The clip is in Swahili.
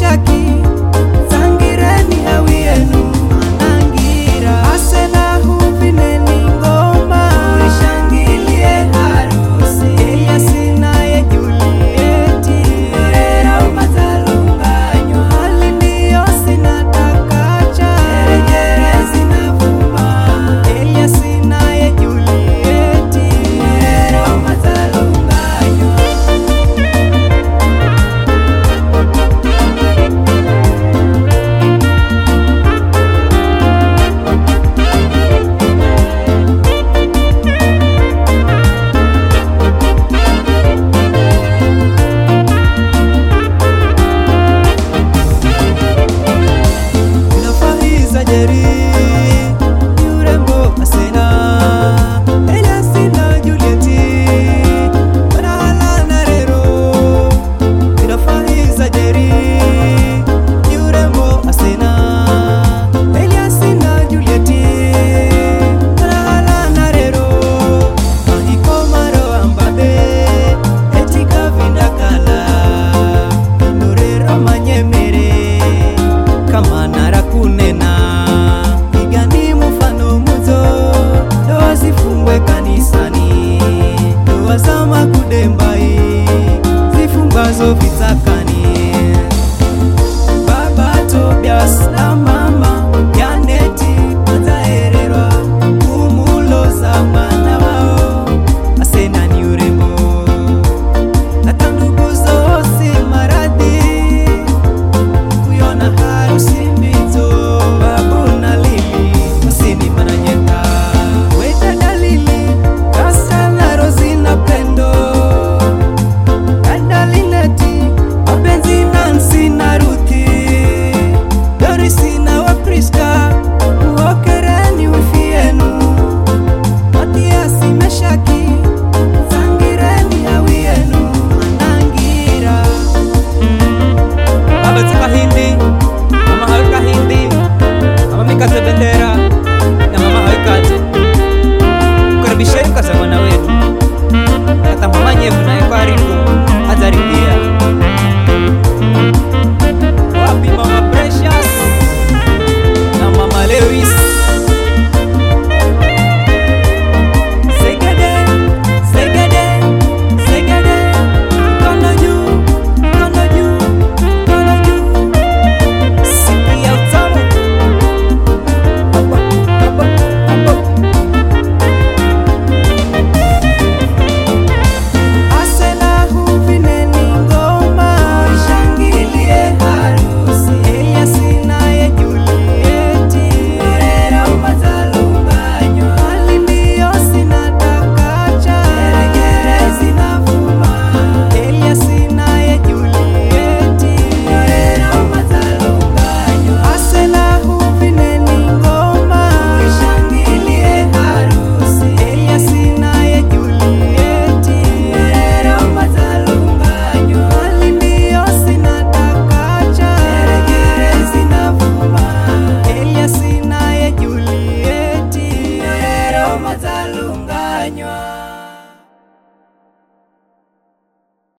Meshaki, zangireni hawi yenu anangira. Asena huvineni ngoma, tuishangilie harusi. Eliasi naye Julieti, era umazalunganywa. Hali ndiyo sinatakacha, jerejere zinavuma. Eliasi naye Julieti, era umazalunganywa. Unafahiza Jeri, urembo Asena, Eliasi na Julieti, wanahalana rero. Unafahiza Jeri, urembo Asena, Eliasi na Julieti, wanahalana rero. Mahiko maro ambabe, etika vindakala, inorero manyemere, kama nara kunena. Igani mufano muzo, doa zifungwe kanisani, doa za makudembai, zifungwazo vitakani. Baba Tobias na mama Janeti watahererwa, kumuloza mwana wao Asena ni urembo. Hata ndugu zosi maradhi, kuyona harusi mbito. Babu na Lili wasini mananyeta, weta dalili Kasa na Rozi na Pendo, dada Lineti mapenzi Nancy na Ruthi, Dorisi na Wapriska, muokereni wifi yenu. Matiasi Meshaki, zangireni hawi yenu anangira. Baba Tsakahindi